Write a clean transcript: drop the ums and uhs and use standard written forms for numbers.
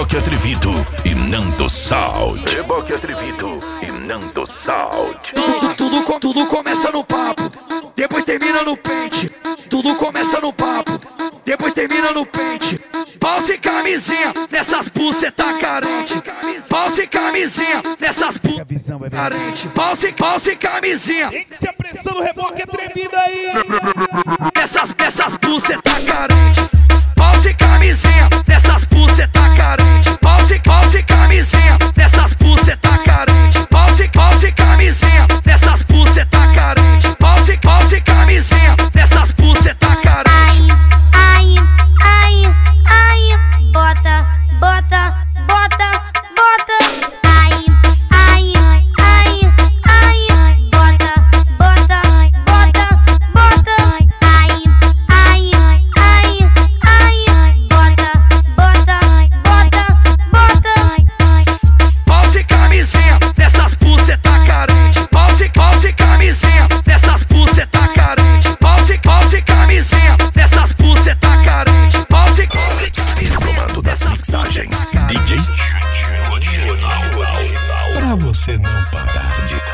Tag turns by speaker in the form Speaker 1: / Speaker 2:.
Speaker 1: Reboque Atrevido e Nando Salt.
Speaker 2: Reboque Atrevido e Nando Salt.
Speaker 3: Tudo começa no papo, depois termina no pente. Tudo começa no papo, depois termina no pente. Pausa e camisinha nessas buceta carente. Pausa e camisinha nessas buceta carente. Pausa e camisinha.
Speaker 4: Sente a pressão do Reboque Atrevido aí.
Speaker 3: Nessas buceta carente. Pausa e camisinha nessas buceta carente. Pausa e camisinha nessas buceta carente. Pausa e camisinha nessas buceta carente. Pausa e camisinha nessas buceta carente.
Speaker 5: Ai, bota. Ai, bota.
Speaker 3: Pausa e camisinha nessas buceta carente. Pausa e camisinha nessas buceta carente. Pausa e camisinha nessas buceta carente. Pausa e
Speaker 1: E no comando das mixagens, DJ Original. Pra você não parar de dar.